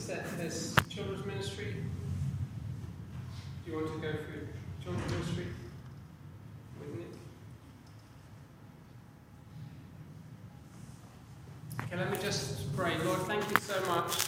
There's children's ministry. Do you want to go through children's ministry with Nick? Okay, let me just pray. Lord, thank you so much.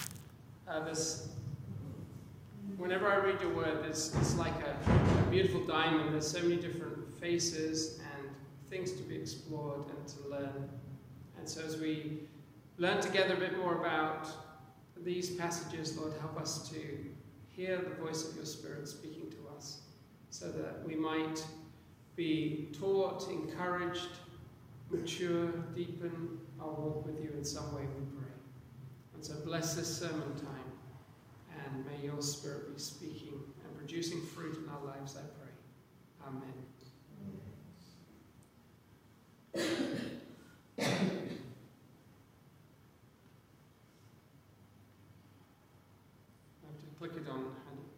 Whenever I read your word, it's like a beautiful diamond. There's so many different faces and things to be explored and to learn. And so as we learn together a bit more about these passages, Lord, help us to hear the voice of your Spirit speaking to us so that we might be taught, encouraged, mature, deepen our walk with you in some way, we pray. And so bless this sermon time, and may your Spirit be speaking and producing fruit in our lives, I pray. Amen. I have to click it on.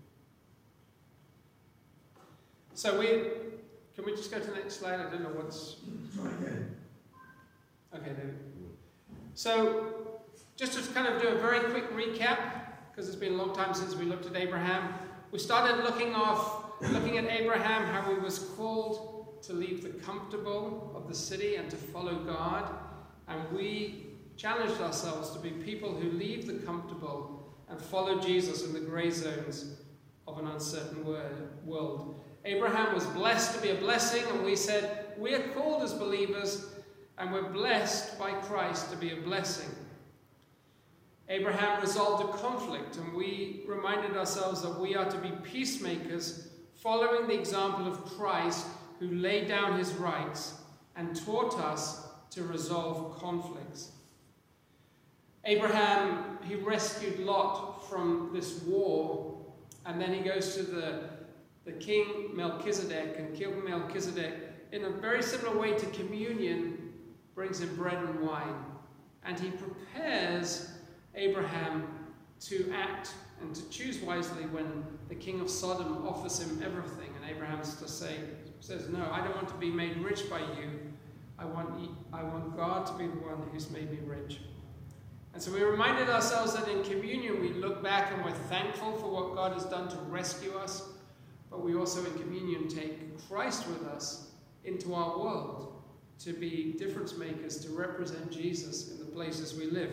So can we just go to the next slide? I don't know what's... Try again. Okay, there we go. So, just to kind of do a very quick recap, because it's been a long time since we looked at Abraham. We started looking at Abraham, how he was called to leave the comfortable of the city and to follow God. And we challenged ourselves to be people who leave the comfortable and follow Jesus in the grey zones of an uncertain world. Abraham was blessed to be a blessing, and we said we are called as believers and we're blessed by Christ to be a blessing. Abraham resolved a conflict, and we reminded ourselves that we are to be peacemakers, following the example of Christ, who laid down his rights and taught us to resolve conflicts. Abraham, he rescued Lot from this war, and then he goes to the king Melchizedek and killed Melchizedek in a very similar way to communion, brings him bread and wine. And he prepares Abraham to act and to choose wisely when the king of Sodom offers him everything. And Abraham says, no, I don't want to be made rich by you. I want God to be the one who's made me rich. And so we reminded ourselves that in communion we look back and we're thankful for what God has done to rescue us. But we also in communion take Christ with us into our world to be difference makers, to represent Jesus in the places we live.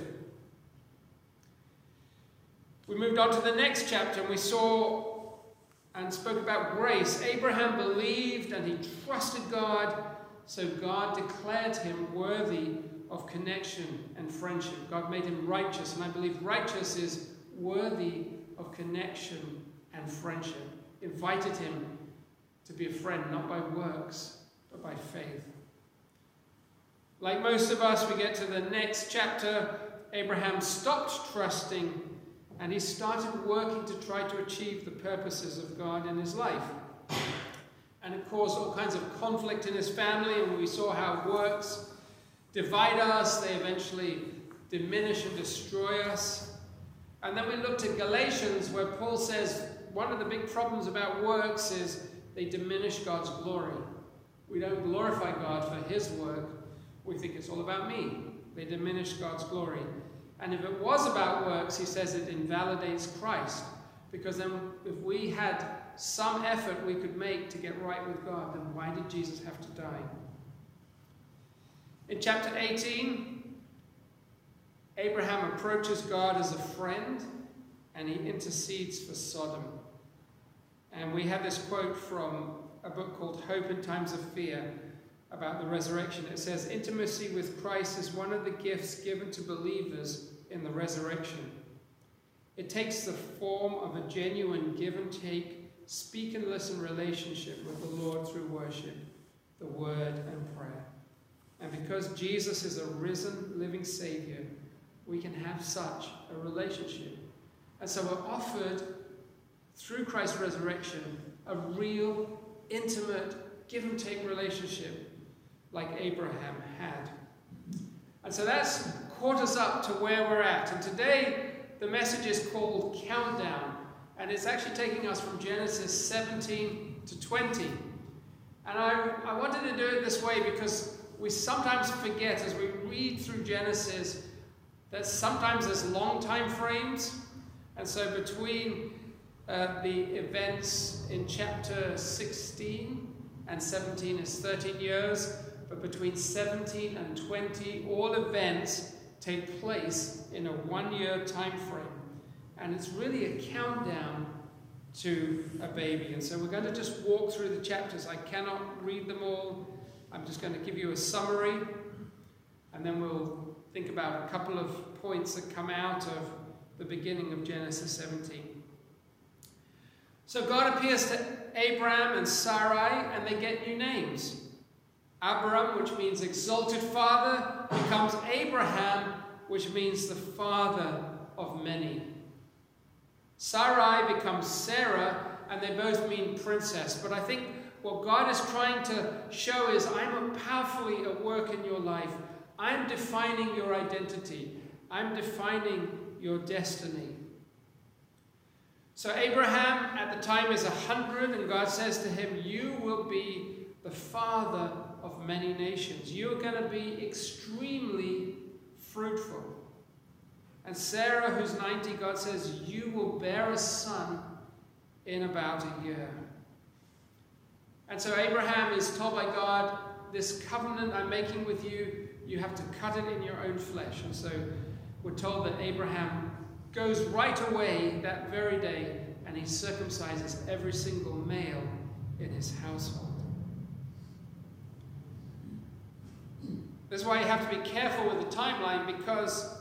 We moved on to the next chapter, and we saw and spoke about grace. Abraham believed and he trusted God, so God declared him worthy of connection and friendship. God made him righteous, and I believe righteous is worthy of connection and friendship. Invited him to be a friend, not by works, but by faith. Like most of us, we get to the next chapter. Abraham stopped trusting, and he started working to try to achieve the purposes of God in his life. And it caused all kinds of conflict in his family, and we saw how works divide us. They eventually diminish and destroy us. And then we looked at Galatians, where Paul says one of the big problems about works is they diminish God's glory. We don't glorify God for his work. We think it's all about me. They diminish God's glory. And if it was about works, he says it invalidates Christ. Because then if we had some effort we could make to get right with God, then why did Jesus have to die? In chapter 18, Abraham approaches God as a friend, and he intercedes for Sodom. And we have this quote from a book called Hope in Times of Fear about the resurrection. It says, intimacy with Christ is one of the gifts given to believers in the resurrection. It takes the form of a genuine give and take, speak and listen relationship with the Lord through worship, the word and prayer. And because Jesus is a risen, living Savior, we can have such a relationship. And so we're offered, through Christ's resurrection, a real, intimate, give and take relationship like Abraham had. And so that's caught us up to where we're at. And today, the message is called Countdown. And it's actually taking us from Genesis 17 to 20. And I wanted to do it this way because we sometimes forget as we read through Genesis that sometimes there's long time frames And so between the events in chapter 16 and 17 is 13 years, but between 17 and 20, all events take place in a 1-year time frame. And it's really a countdown to a baby. And so we're going to just walk through the chapters. I cannot read them all. I'm just going to give you a summary, and then we'll think about a couple of points that come out of the beginning of Genesis 17. So God appears to Abraham and Sarai, and they get new names. Abram, which means exalted father, becomes Abraham, which means the father of many. Sarai becomes Sarah, and they both mean princess. But I think what God is trying to show is, I'm powerfully at work in your life. I'm defining your identity. I'm defining your destiny. So Abraham at the time is 100, and God says to him, you will be the father of many nations. You're going to be extremely fruitful. And Sarah, who's 90, God says, you will bear a son in about a year. And so Abraham is told by God, this covenant I'm making with you, you have to cut it in your own flesh. And so we're told that Abraham goes right away that very day, and he circumcises every single male in his household. This is why you have to be careful with the timeline, because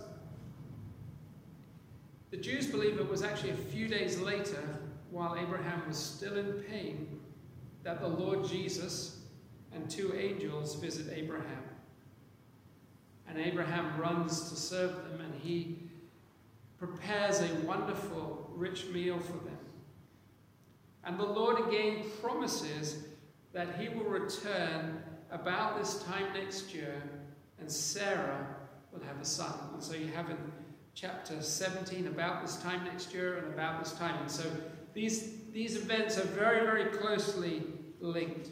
the Jews believe it was actually a few days later, while Abraham was still in pain, that the Lord Jesus and 2 angels visit Abraham. And Abraham runs to serve them, and he prepares a wonderful, rich meal for them. And the Lord again promises that he will return about this time next year, and Sarah will have a son. And so you have in chapter 17 about this time next year and about this time. And so these events are very, very closely linked.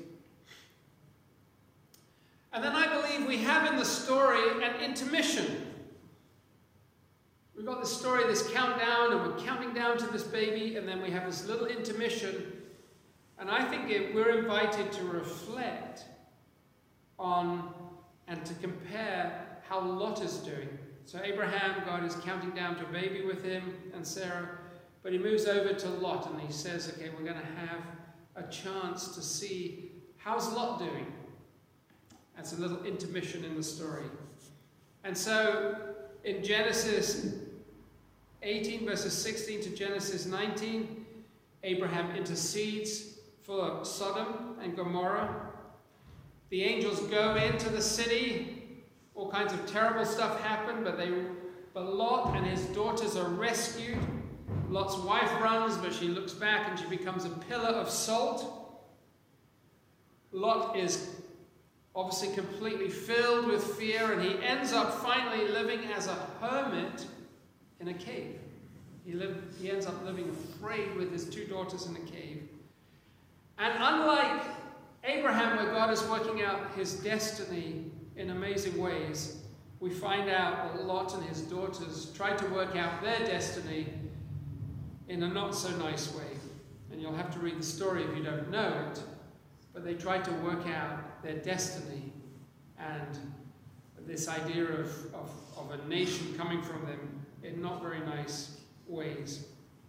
And then I believe we have in the story an intermission. We've got this story, this countdown, and we're counting down to this baby, and then we have this little intermission. And I think we're invited to reflect on and to compare how Lot is doing. So Abraham, God is counting down to a baby with him and Sarah, but he moves over to Lot and he says, okay, we're going to have a chance to see how's Lot doing. That's a little intermission in the story. And so in Genesis 18 verses 16 to Genesis 19, Abraham intercedes for Sodom and Gomorrah. The angels go into the city. All kinds of terrible stuff happen, but Lot and his daughters are rescued. Lot's wife runs, but she looks back and she becomes a pillar of salt. Lot is obviously completely filled with fear, and he ends up finally living as a hermit in a cave. He ends up living afraid with his 2 daughters in a cave. And unlike Abraham, where God is working out his destiny in amazing ways, we find out that Lot and his daughters try to work out their destiny in a not so nice way. And you'll have to read the story if you don't know it. But they try to work out their destiny and this idea of a nation coming from them in not very nice ways.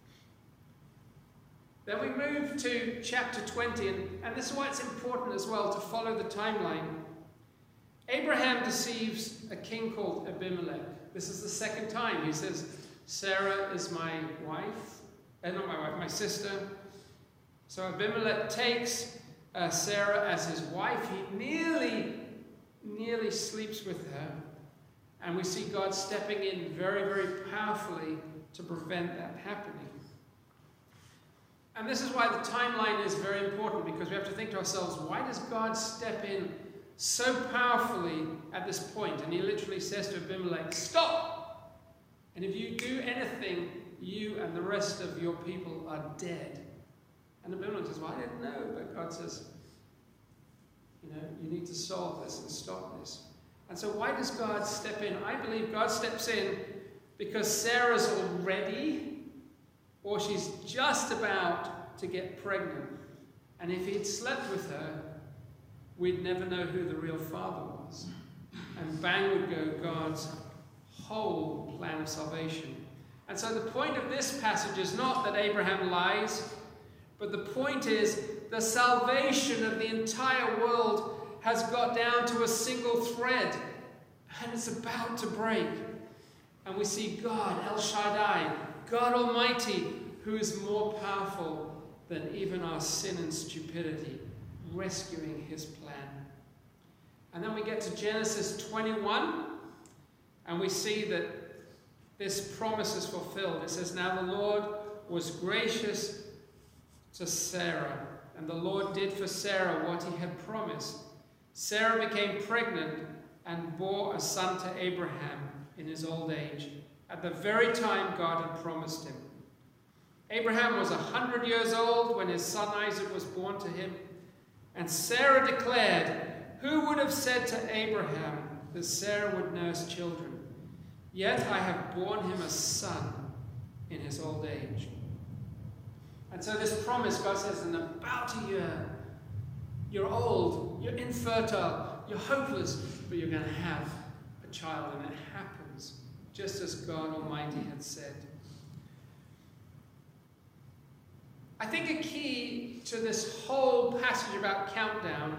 Then we move to chapter 20, and this is why it's important as well to follow the timeline. Abraham deceives a king called Abimelech. This is the second time. He says, Sarah is my wife, not my wife, my sister. So Abimelech takes Sarah as his wife. He nearly sleeps with her. And we see God stepping in very, very powerfully to prevent that happening. And this is why the timeline is very important, because we have to think to ourselves, why does God step in so powerfully at this point? And he literally says to Abimelech, stop! And if you do anything, you and the rest of your people are dead. And Abimelech says, well, I didn't know. But God says, you need to solve this and stop this. And so why does God step in? I believe God steps in because Sarah's already or she's just about to get pregnant. And if he'd slept with her, we'd never know who the real father was. And bang would go God's whole plan of salvation. And so the point of this passage is not that Abraham lies, but the point is the salvation of the entire world has got down to a single thread, and it's about to break. And we see God, El Shaddai, God Almighty, who is more powerful than even our sin and stupidity, rescuing his plan. And then we get to Genesis 21, and we see that this promise is fulfilled. It says, "Now the Lord was gracious to Sarah, and the Lord did for Sarah what he had promised. Sarah became pregnant and bore a son to Abraham in his old age, at the very time God had promised him. Abraham was 100 years old when his son Isaac was born to him, and Sarah declared, 'Who would have said to Abraham that Sarah would nurse children? Yet I have borne him a son in his old age.'" And so this promise, God says, in about a year, you're old, you're infertile, you're hopeless, but you're going to have a child. And it happens just as God Almighty had said. I think a key to this whole passage about countdown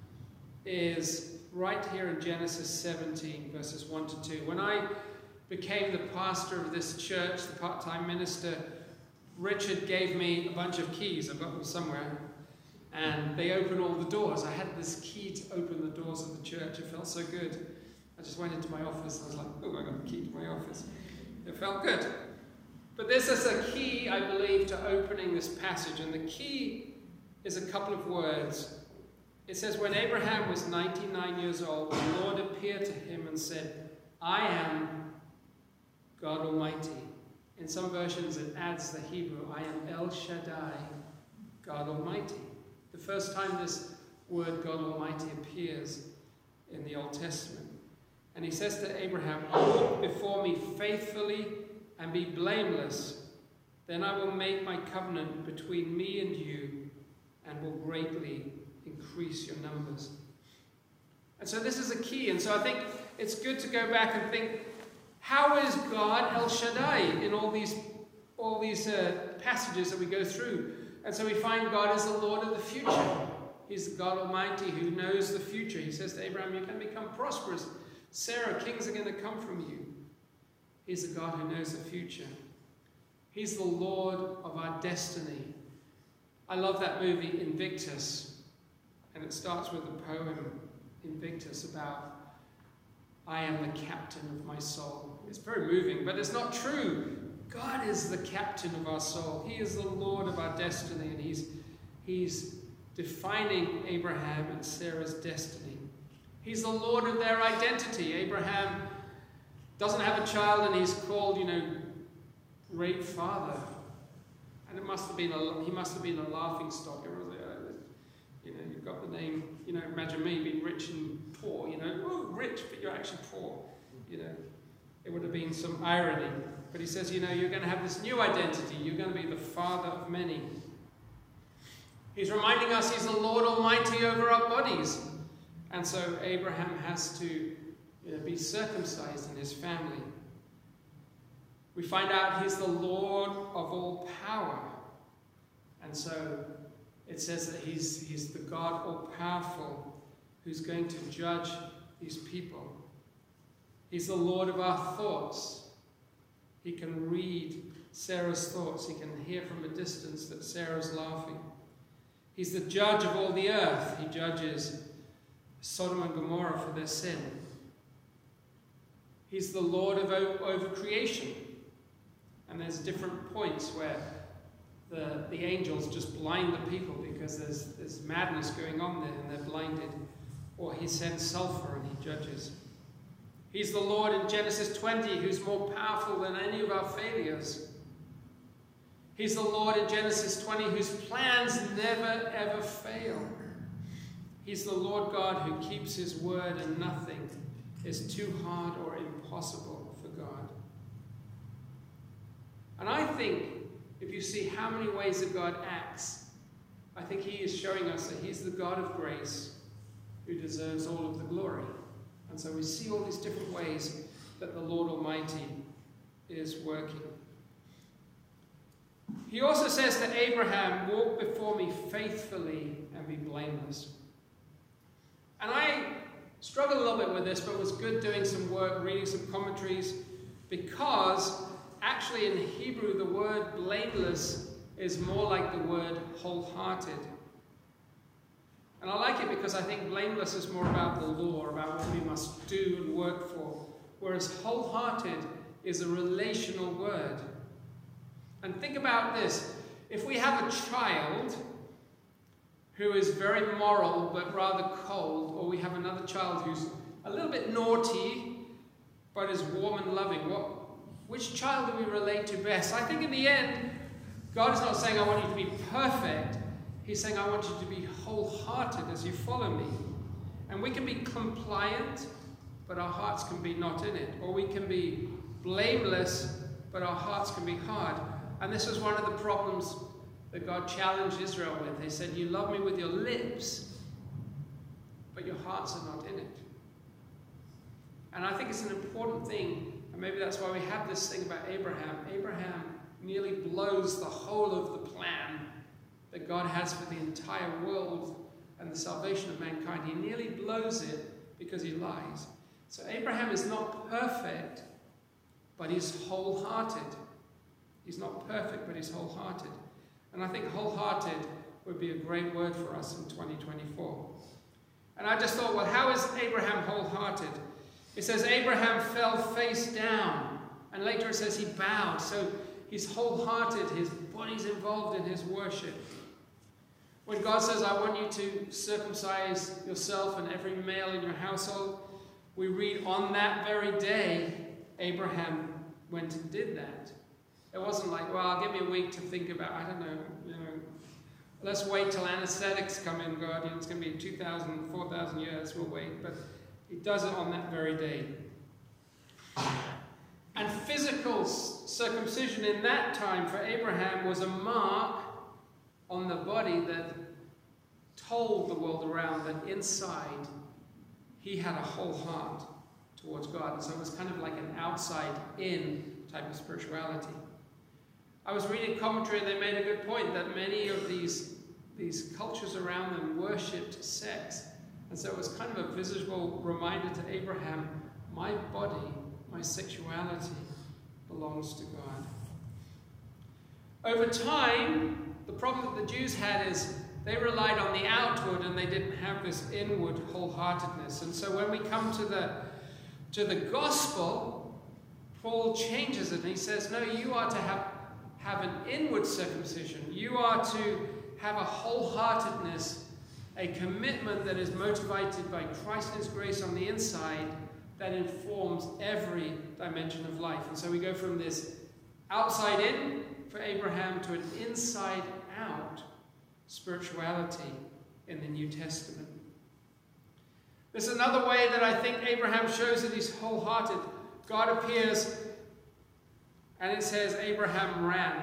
is right here in Genesis 17, verses 1 to 2. When I became the pastor of this church, the part-time minister, Richard gave me a bunch of keys. I've got them somewhere. And they open all the doors. I had this key to open the doors of the church. It felt so good. I just went into my office and I was like, oh, I got the key to my office. It felt good. But this is a key, I believe, to opening this passage. And the key is a couple of words. It says, when Abraham was 99 years old, the Lord appeared to him and said, "I am God Almighty." In some versions, it adds the Hebrew, "I am El Shaddai, God Almighty." The first time this word God Almighty appears in the Old Testament. And he says to Abraham, "Walk before me faithfully and be blameless. Then I will make my covenant between me and you and will greatly increase your numbers." And so this is a key. And so I think it's good to go back and think, how is God El Shaddai in all these passages that we go through? And so we find God is the Lord of the future. He's the God Almighty who knows the future. He says to Abraham, "You're going to become prosperous. Sarah, kings are going to come from you." He's the God who knows the future. He's the Lord of our destiny. I love that movie, Invictus. And it starts with a poem, Invictus, about "I am the captain of my soul." It's very moving, but it's not true. God is the captain of our soul. He is the Lord of our destiny, and He's defining Abraham and Sarah's destiny. He's the Lord of their identity. Abraham doesn't have a child, and he's called, great father. And he must have been a laughing stock. Everyone was like, you've got the name. Imagine me being rich and poor. Oh, rich, but you're actually poor. It would have been some irony. But he says, you're going to have this new identity. You're going to be the father of many. He's reminding us he's the Lord Almighty over our bodies. And so Abraham has to be circumcised in his family. We find out he's the Lord of all power. And so it says that he's the God all-powerful who's going to judge these people. He's the Lord of our thoughts. He can read Sarah's thoughts. He can hear from a distance that Sarah's laughing. He's the judge of all the earth. He judges Sodom and Gomorrah for their sin. He's the Lord over creation. And there's different points where the angels just blind the people because there's madness going on there and they're blinded. Or he sends sulfur and he judges. He's the Lord in Genesis 20 who's more powerful than any of our failures. He's the Lord in Genesis 20 whose plans never ever fail. He's the Lord God who keeps his word, and nothing is too hard or impossible for God. And I think if you see how many ways that God acts, I think he is showing us that he's the God of grace who deserves all of the glory. And so we see all these different ways that the Lord Almighty is working. He also says to Abraham, walk before me faithfully and be blameless. And I struggled a little bit with this, but it was good doing some work, reading some commentaries, because actually in Hebrew the word blameless is more like the word wholehearted. And I like it because I think blameless is more about the law, about what we must do and work for, whereas wholehearted is a relational word. And think about this. If we have a child who is very moral but rather cold, or we have another child who's a little bit naughty but is warm and loving, which child do we relate to best? I think in the end, God is not saying, I want you to be perfect. He's saying, I want you to be wholehearted as you follow me. And we can be compliant, but our hearts can be not in it. Or we can be blameless, but our hearts can be hard. And this is one of the problems that God challenged Israel with. He said, you love me with your lips, but your hearts are not in it. And I think it's an important thing, and maybe that's why we have this thing about Abraham. Abraham nearly blows the whole of the plan that God has for the entire world and the salvation of mankind. He nearly blows it because he lies. So Abraham is not perfect, but he's wholehearted. He's not perfect, but he's wholehearted. And I think wholehearted would be a great word for us in 2024. And I just thought, well, how is Abraham wholehearted? It says Abraham fell face down. And later it says he bowed. So he's wholehearted. His body's involved in his worship. When God says, I want you to circumcise yourself and every male in your household, we read on that very day, Abraham went and did that. It wasn't like, well, give me a week to think about, I don't know, let's wait till anesthetics come in, God. It's going to be 2,000, 4,000 years, we'll wait. But he does it on that very day. And physical circumcision in that time for Abraham was a mark on the body that told the world around that inside he had a whole heart towards God. And so it was kind of like an outside-in type of spirituality. I was reading commentary and they made a good point that many of these cultures around them worshipped sex. And so it was kind of a visible reminder to Abraham, my body, my sexuality belongs to God. Over time, the problem that the Jews had is they relied on the outward and they didn't have this inward wholeheartedness. And so when we come to the gospel, Paul changes it and he says, no, you are to have an inward circumcision. You are to have a wholeheartedness, a commitment that is motivated by Christ and his grace on the inside that informs every dimension of life. And so we go from this outside in for Abraham to an inside out spirituality in the New Testament. There's another way that I think Abraham shows that he's wholehearted. God appears and it says Abraham ran.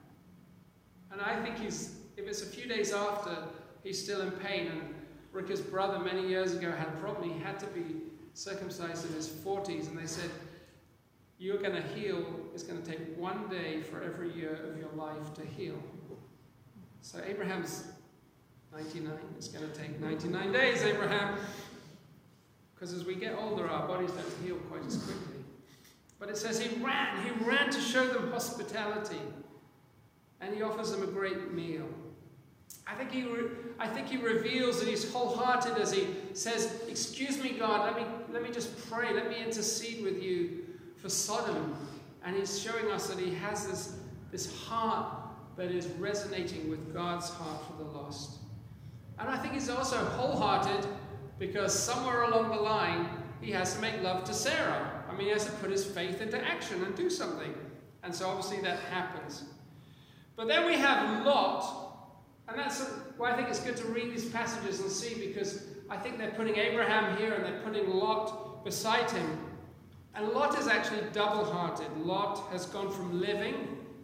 And I think if it's a few days after, he's still in pain. And Ricka's brother many years ago had a problem. He had to be circumcised in his 40s. And they said, you're going to heal. It's going to take 1 day for every year of your life to heal. So Abraham's 99. It's going to take 99 days, Abraham. Because as we get older, our bodies don't heal quite as quickly. But it says he ran to show them hospitality. And he offers them a great meal. I think he reveals that he's wholehearted as he says, excuse me, God, let me just pray, let me intercede with you for Sodom. And he's showing us that he has this heart that is resonating with God's heart for the lost. And I think he's also wholehearted because somewhere along the line, he has to make love to Sarah. I mean, he has to put his faith into action and do something. And so obviously that happens. But then we have Lot, and that's why I think it's good to read these passages and see, because I think they're putting Abraham here and they're putting Lot beside him. And Lot is actually double-hearted. Lot has gone from living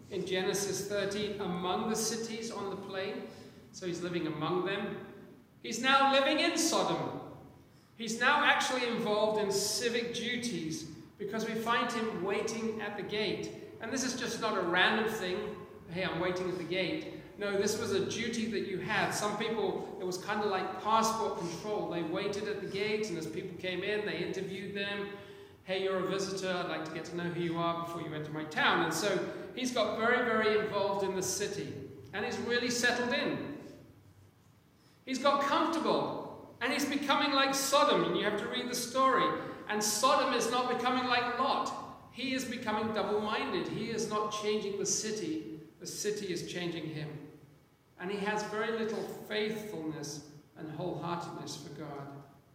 in Genesis 13 among the cities on the plain. So he's living among them. He's now living in Sodom. He's now actually involved in civic duties because we find him waiting at the gate. And this is just not a random thing. Hey, I'm waiting at the gate. No, this was a duty that you had. Some people, it was kind of like passport control. They waited at the gate, and as people came in, they interviewed them. Hey, you're a visitor. I'd like to get to know who you are before you enter my town. And so he's got very, very involved in the city. And he's really settled in. He's got comfortable. And he's becoming like Sodom. And you have to read the story. And Sodom is not becoming like Lot. He is becoming double-minded. He is not changing the city. The city is changing him. And he has very little faithfulness and wholeheartedness for God.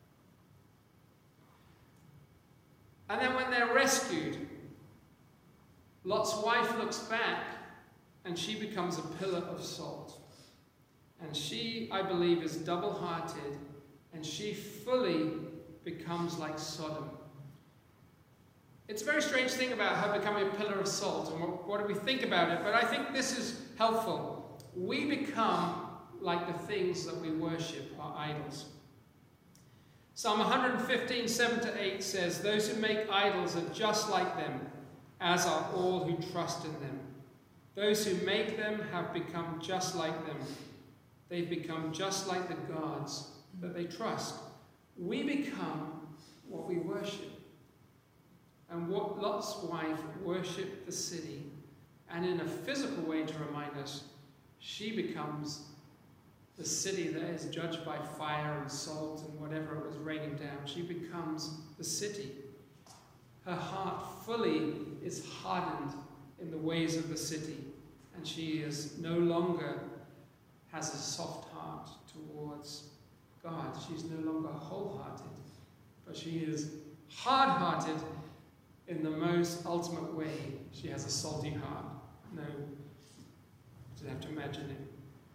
And then when they're rescued, Lot's wife looks back and she becomes a pillar of salt. And she, I believe, is double-hearted, and she fully becomes like Sodom. It's a very strange thing about her becoming a pillar of salt, and what do we think about it? But I think this is helpful. We become like the things that we worship, our idols. Psalm 115, 7-8 says, "Those who make idols are just like them, as are all who trust in them. Those who make them have become just like them. They've become just like the gods that they trust." We become what we worship. And what Lot's wife worshipped the city, and in a physical way to remind us, she becomes the city that is judged by fire and salt and whatever it was raining down. She becomes the city. Her heart fully is hardened in the ways of the city, and she is no longer has a soft heart towards God. She's no longer wholehearted, but she is hard-hearted in the most ultimate way. She has a salty heart. No, you don't have to imagine it.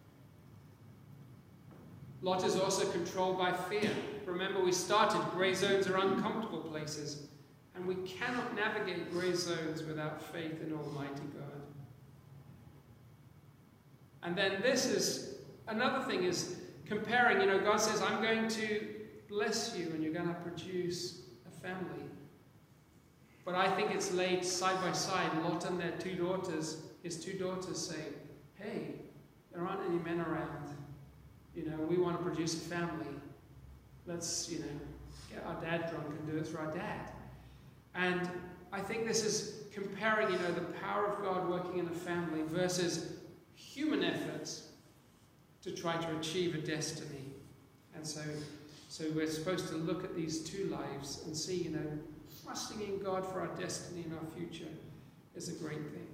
Lot is also controlled by fear. Remember, we started, grey zones are uncomfortable places, and we cannot navigate grey zones without faith in Almighty God. And then this is, another thing is comparing, God says, I'm going to bless you and you're going to produce a family. But I think it's laid side by side. Lot and their two daughters, his two daughters say, hey, there aren't any men around. We want to produce a family. Let's, get our dad drunk and do it through our dad. And I think this is comparing, the power of God working in a family versus human efforts to try to achieve a destiny. And so we're supposed to look at these two lives and see, trusting in God for our destiny and our future is a great thing.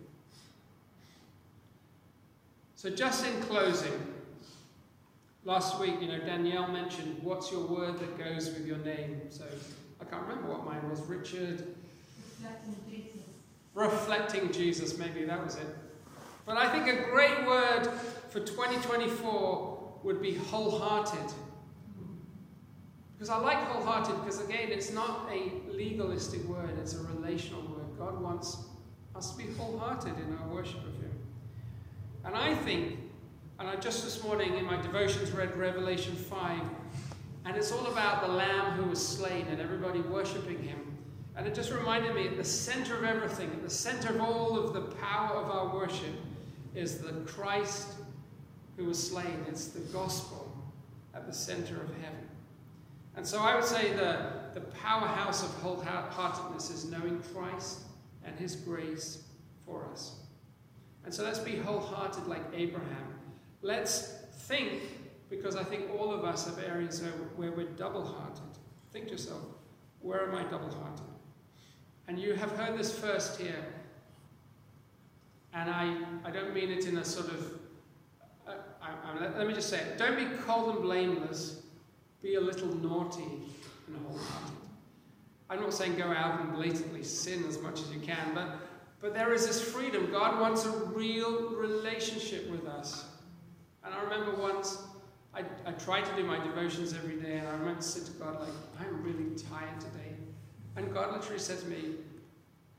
So just in closing, last week, Danielle mentioned, what's your word that goes with your name? So I can't remember what mine was. Richard? Reflecting Jesus. Reflecting Jesus, maybe that was it. But I think a great word for 2024 would be wholehearted. Because I like wholehearted because, again, it's not a legalistic word, it's a relational word. God wants us to be wholehearted in our worship of Him. And I think, and I just this morning in my devotions read Revelation 5, and it's all about the Lamb who was slain and everybody worshipping Him. And it just reminded me, at the center of everything, at the center of all of the power of our worship, is the Christ who was slain. It's the gospel at the center of heaven. And so I would say the powerhouse of wholeheartedness is knowing Christ and His grace for us. And so let's be wholehearted like Abraham. Let's think, because I think all of us have areas where we're double-hearted. Think to yourself, where am I double-hearted? And you have heard this first here. And I don't mean it in a sort of, let me just say it. Don't be cold and blameless. Be a little naughty and wholehearted. I'm not saying go out and blatantly sin as much as you can, but there is this freedom. God wants a real relationship with us. And I remember once, I tried to do my devotions every day, and I remember saying to God, I'm really tired today. And God literally said to me,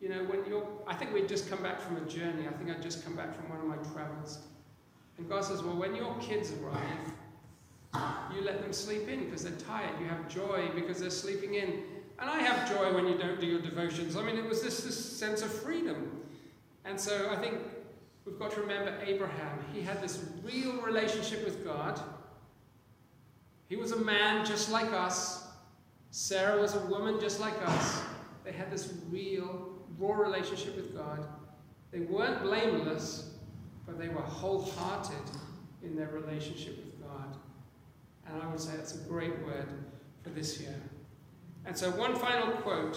You know, I think we'd just come back from a journey. I think I'd just come back from one of my travels. And God says, well, when your kids arrive, you let them sleep in because they're tired. You have joy because they're sleeping in. And I have joy when you don't do your devotions. I mean, it was this sense of freedom. And so I think we've got to remember Abraham. He had this real relationship with God. He was a man just like us. Sarah was a woman just like us. They had this real, raw relationship with God. They weren't blameless, but they were wholehearted in their relationship with God. And I would say that's a great word for this year. And so one final quote.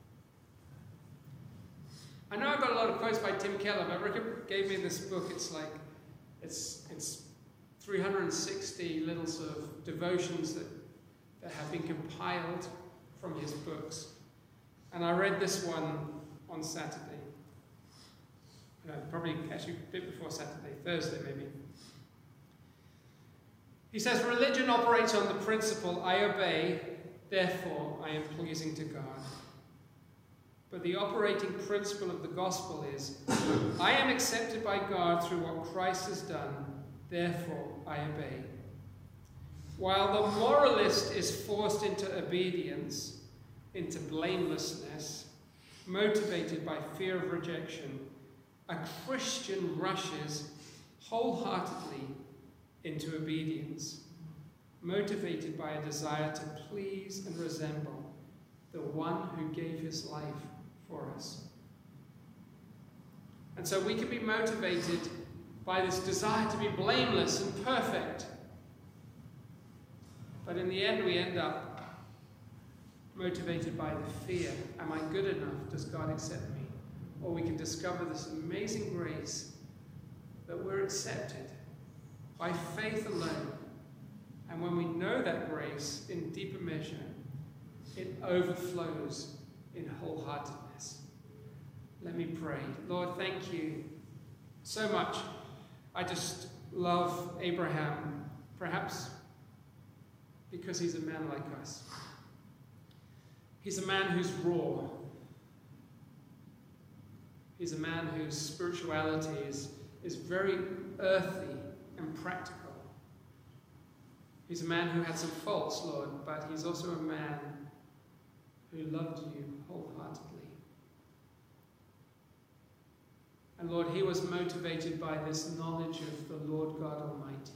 I know I've got a lot of quotes by Tim Keller, but Rick gave me this book. It's 360 little sort of devotions that have been compiled from his books. And I read this one on Saturday. Probably actually a bit before Saturday, Thursday maybe. He says, religion operates on the principle, I obey, therefore I am pleasing to God. But the operating principle of the gospel is, I am accepted by God through what Christ has done, therefore I obey. While the moralist is forced into obedience, into blamelessness, motivated by fear of rejection, a Christian rushes wholeheartedly into obedience, motivated by a desire to please and resemble the one who gave his life for us. And so we can be motivated by this desire to be blameless and perfect. But in the end, we end up motivated by the fear. Am I good enough? Does God accept me? Or we can discover this amazing grace that we're accepted by faith alone. And when we know that grace in deeper measure, it overflows in wholeheartedness. Let me pray. Lord, thank you so much. I just love Abraham, perhaps because he's a man like us. He's a man who's raw. He's a man whose spirituality is very earthy and practical. He's a man who had some faults, Lord, but he's also a man who loved you wholeheartedly. And Lord, he was motivated by this knowledge of the Lord God Almighty.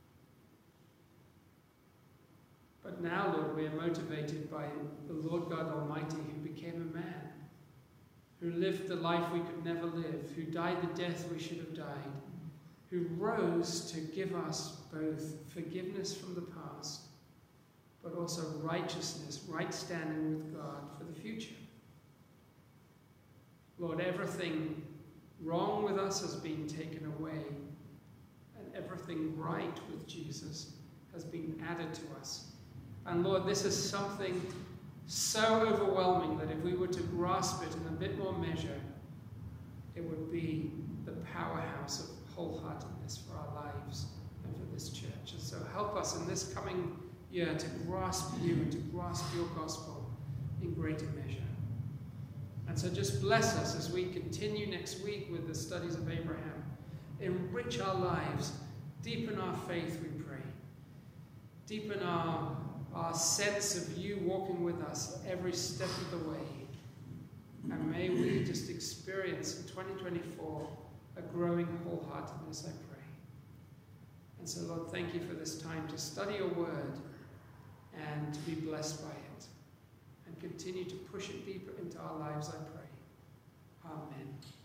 But now, Lord, we are motivated by the Lord God Almighty who became a man, who lived the life we could never live, who died the death we should have died, who rose to give us both forgiveness from the past, but also righteousness, right standing with God for the future. Lord, everything wrong with us has been taken away, and everything right with Jesus has been added to us. And Lord, this is something so overwhelming that if we were to grasp it in a bit more measure, it would be the powerhouse of wholeheartedness for our lives and for this church. And so help us in this coming year to grasp you and to grasp your gospel in greater measure. And so just bless us as we continue next week with the studies of Abraham. Enrich our lives. Deepen our faith, we pray. Deepen our sense of you walking with us every step of the way. And may we just experience in 2024 a growing wholeheartedness, I pray. And so, Lord, thank you for this time to study your word and to be blessed by it. And continue to push it deeper into our lives, I pray. Amen.